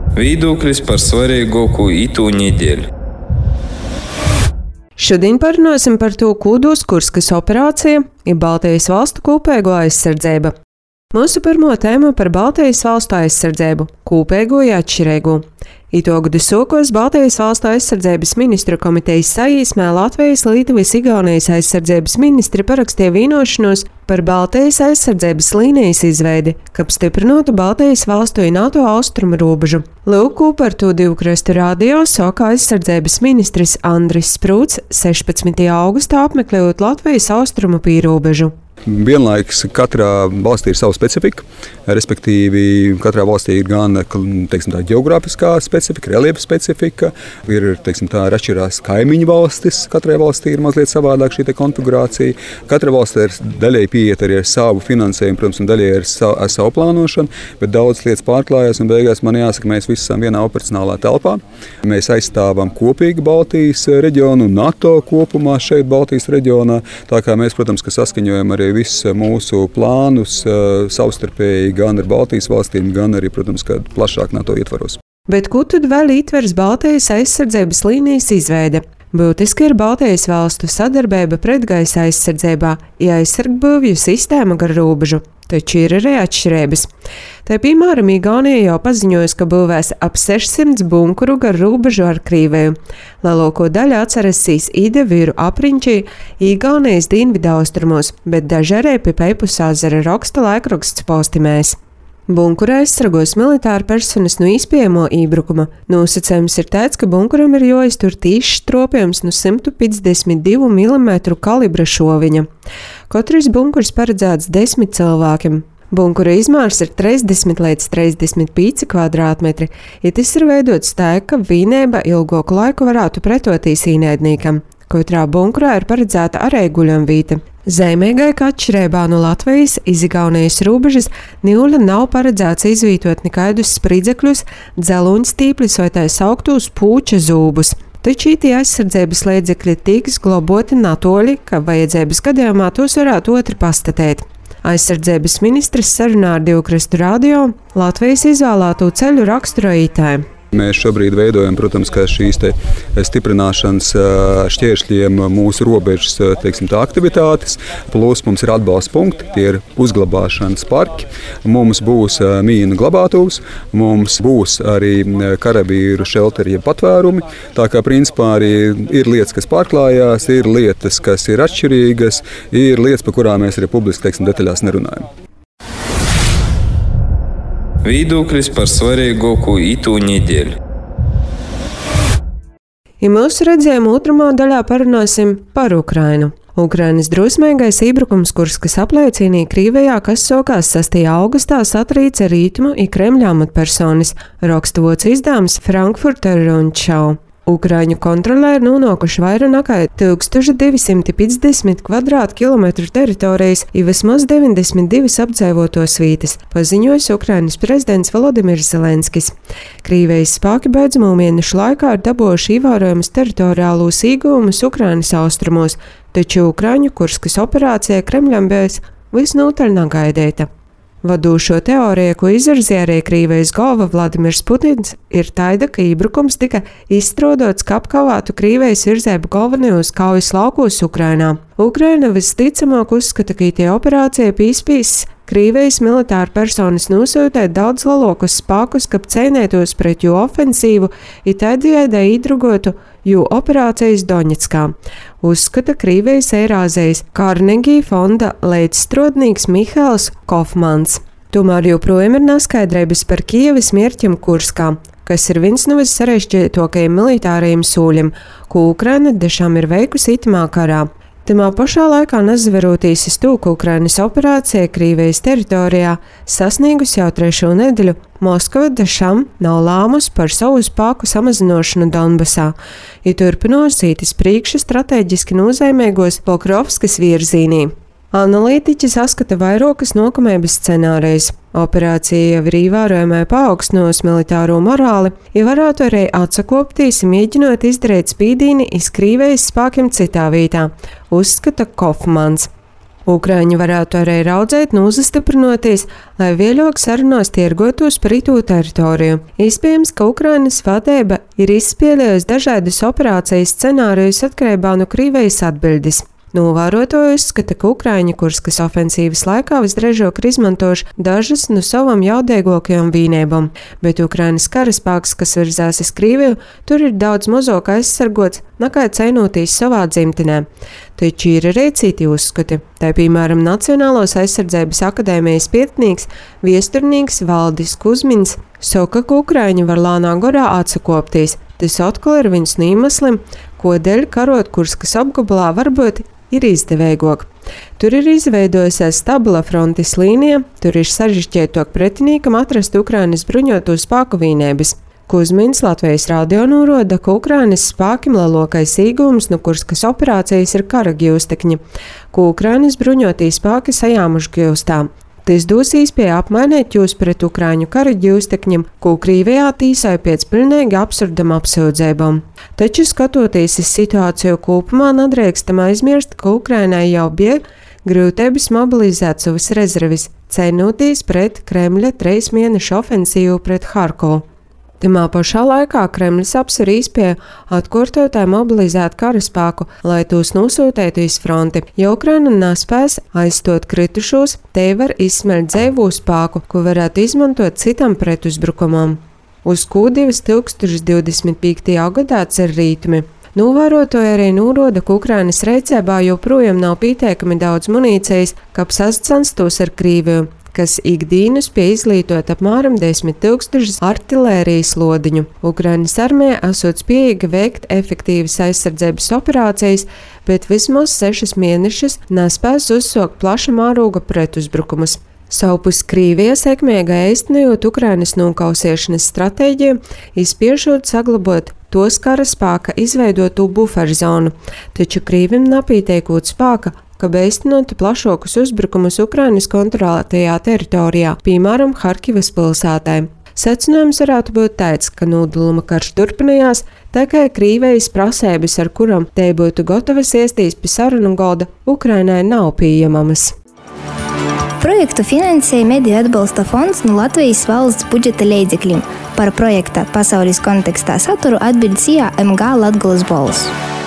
Viedoklis par svarīgāko itū nedēļu. Šodien parunāsim par to, kūdos Kurskas operācija ir Baltijas valstu kopēgo aizsardzība. Mūsu pirmo tēma par Baltijas valstu aizsardzību – kopēgo ja atšķirīgo. Itogadu sokos Baltijas valstu aizsardzības ministru komitejas saīsmē Latvijas, Lietuvas, Igaunijas aizsardzības ministri parakstīja vienošanos par Baltijas aizsardzības līnijas izveidi, kap stiprinātu Baltijas valstu un NATO austrumu robežu. Lūk, par to Divu krastu radio saka aizsardzības ministrs Andris Sprūts 16. augustā apmeklējot Latvijas austrumu pīrobežu. Vienlaikus katrā valstī ir sava specifika, respektīvi katrā valstī ir gan tā ģeogrāfiskā specifika, reliefa specifika, ir atšķirās kaimiņu valstis, katrai valstī ir mazliet savādāk šī konfigurācija. Katra valsts ir daļēji pieiet arī ar savu finansējumu, protams, un daļēji ar savu plānošanu, bet daudz lietas pārklājās un beigās man jāsaka, mēs visi esam vienā operacionālā telpā. Mēs aizstāvam kopīgi Baltijas reģionu un NATO kopumā šeit Baltijas reģionā, tā kā mēs, protams, ka saskaņojam arī visus mūsu plānus savstarpēji gan ar Baltijas valstīm, gan arī, protams, plašāk NATO ietvaros. Bet ko tad vēl ietvers Baltijas aizsardzības līnijas izveide? Būtiski ir Baltijas valstu sadarbība pretgaisa aizsardzībā, ja aizsargbūvju sistēma gar robežu, taču ir arī atšķirības. Tā piemēram, Igaunija jau paziņojas, ka būvēs ap 600 bunkuru gar robežu ar Krīviju. Lielāko daļu atcerēsīs Idavīru apriņķī Igaunijas dienvidu austrumos, bet daži arī pie Peipusāzara raksta laikraksts postimēs. Bunkura aizsargos militāru personas no iespējamo ībrukuma. Nosacījums ir tāds, ka bunkuram ir jāiztur tīšs stropjums no 152 mm kalibra šoviņa. Katrs bunkurs paredzēts 10 cilvēkiem. Bunkura izmērs ir 30 līdz 35 kvadrātmetri, ja tas ir veidots tā, ka vienība ilgāku laiku varētu pretotīs ienaidniekam. Katrā bunkurā ir paredzēta arī guļamvīta. Zīmīgai, ka atšķirībā no Latvijas iz Igaunijas robežas Niuļa nav paredzēts izvietot nekādus spridzekļus, dzeloņstīpļus vai tā sauktos pūča zūbus. Taču tie aizsardzības līdzekļi tiks glaboti natoļi, ka vajadzības gadījumā tos varētu otri pastatēt. Aizsardzības ministrs sarunā ar Divu krastu radio Latvijas izvēlēto ceļu raksturoītāju. Mēs šobrīd veidojam, protams, šīs stiprināšanas šķēršļiem mūsu robežas aktivitātes, plus mums ir atbalsta punkti, tie ir uzglabāšanas parki, mums būs mīnu glabātuvs, mums būs arī karavīru šelteri, jeb patvērumi. Tā kā principā arī ir lietas, kas pārklājās, ir lietas, kas ir atšķirīgas, ir lietas, par kurām mēs arī publiski detaļās nerunājam. Viedoklis par svarīgāko itū nedēļu. Ja mūsu redzējuma otrumā daļā parunāsim par Ukrainu. Ukrainas drosmīgais iebrukums Kurskas apliecīnī Krīvijā, kas sākās 6. augustā, satrīca ritmu i Kremļa amatpersonis, rakstuvots izdevums Frankfurter Rundschau. Ukraiņu kontrolē ir nonākuši vairāk nekā 1250 kvadrātkilometru teritorijas un vismaz 92 apdzīvotos vietas, paziņojis Ukrainas prezidents Volodimirs Zelenskis. Krīvijas spēki beidzamo mēnešu laikā ir dabūjuši ievērojamus teritoriālos ieguvumus Ukrainas austrumos, taču Ukraiņu Kurskas operācija Kremļam bijis visnotaļ negaidīta. Vadošo teoriju, ko izvirzīja arī Krīvijas galva Vladimirs Putins, ir tāda, ka iebrukums tika izstrādāts, kā apkavātu Krīvijas virzēbu galvenajos kaujas laukos Ukrainā. Ukraina visticamāk uzskata, ka tie operācija pīspīs Krīvijas militāru personas nosūtēt daudz lielākus spēkus, kā cīnītos pret jo ofensīvu, ir tādējādi iedrugotu jo operācijas Doņetskā, uzskata Krīvijas Eirāzijas Carnegie fonda līdzstrādnieks Mihails Kofmans. Tomēr joprojām ir neskaidrības par Kijevas mērķiem Kurskā, kas ir viens no vissarežģītākajiem militārajiem soļiem, ko Ukraina dešām ir veikusi itamā karā. Tamā pašā laikā nezveroties uz to, ka Ukrainas operācija Krīvijas teritorijā sasniegusi jau 3. nedēļu, Moskava dešām nav lēmusi par savu spēku samazināšanu Donbasā, ja turpinās iet uz priekšu strateģiski nozīmīgos Pokrovskas virzienī. Analītiķi saskata vairākas nākamības scenārijas. Operācija jau ir ievērojami paaugstinājusi militāro morāli, ja varētu arī atsakopties, mēģinot izdarīt spīdīni iz Krīvijas spēkiem citā vietā, uzskata Kofmans. Ukraiņi varētu arī raudzēt, uzastiprinoties, lai vieļāk sarunās tirgotos par itu teritoriju. Iespējams, ka Ukrainas vadība ir izspēlējusi dažādas operācijas scenārijus atkarībā no Krievijas atbildes. Novērotāji uzskata, ka Ukraiņi Kurskas ofensīvas laikā visdrīzāk ir izmantojuši dažas no savām jaudīgākajām vienībām, bet Ukrainas karaspēks, kas virzās uz Krieviju, tur ir daudz mazāk aizsargots nekā cīnoties savā dzimtenē. Taču ir arī citi uzskati. Tā piemēram Nacionālās aizsardzības akadēmijas pētnieks, viesturnieks Valdis Kuzmiņš saka, ka Ukraiņi var lēnā garā atsakopties. Tas atkal ir viens no iemesliem, kodēļ karot Kurskas apgabalā varbūt ir izdevīgāk. Tur ir izveidojusies stabila frontes līnija, tur ir sarežģītāk pretiniekam atrast Ukrainas bruņoto spēku vienības. Kuzmiņš Latvijas radio norāda, ka Ukrainas spēkiem lielākais iegūms no Kurskas operācijas ir kara ģūstekņi, ko Ukrainas bruņotie spēki sajāmuši ģūstā. Tas dos iespēju apmainīt jūs pret Ukraiņu kara ģūstekņiem, ko Krievijā tīsāja pēc pilnīgi absurdam apsūdzībām. Taču skatoties uz situāciju kopumā, nedrīkstam aizmirst, ka Ukrainai jau bija grūtības mobilizēt savas rezerves, cīnoties pret Kremļa 3 mēnešu ofensīvu pret Harkovu. Tamā pašā laikā Kremlis apsver iespēju atkārtotai mobilizēt karaspēku, lai tos nosūtītu uz fronti. Ja Ukraina nespēs aizstot kritušos, te var izsmelt dzīvo spēku, ko varētu izmantot citam pretuzbrukumam. Uz ko 2025. gadā cer rītumi. Novērotāji arī norāda, ka Ukrainas rīcībā joprojām nav pietiekami daudz munīcijas, kā sacenstos ar Krieviju, kas ikdienas pie izglītot apmēram 10 000 artilērijas lodiņu. Ukrainas armija esot spējīga veikt efektīvas aizsardzības operācijas, bet vismaz 6 mēnešus nespēs uzsākt plaša mēroga pretuzbrukumus. Savpus Krievija sekmīgi īstenojot Ukrainas nokausēšanas stratēģiju, izspiešot saglabāt tos kara spēka izveidotu buferzonu, taču Krievim napīteikot spēka, ka īstenotu plašākus uzbrukumus Ukrainas kontrolētajā teritorijā, piemēram, Harkivas pilsētai. Secinājums varētu būt tāds, ka nodaluma karš turpinājās, tikai Krievijas prasības, ar kurām te būtu gatavas iestīs pie sarunu galda, Ukrainai nav pieejamas. Projektu finansēja Mediju atbalsta fonds no Latvijas valsts budžeta līdzekļiem. Par projekta pasaules kontekstā saturu atbild SIA MG Latgolas balss.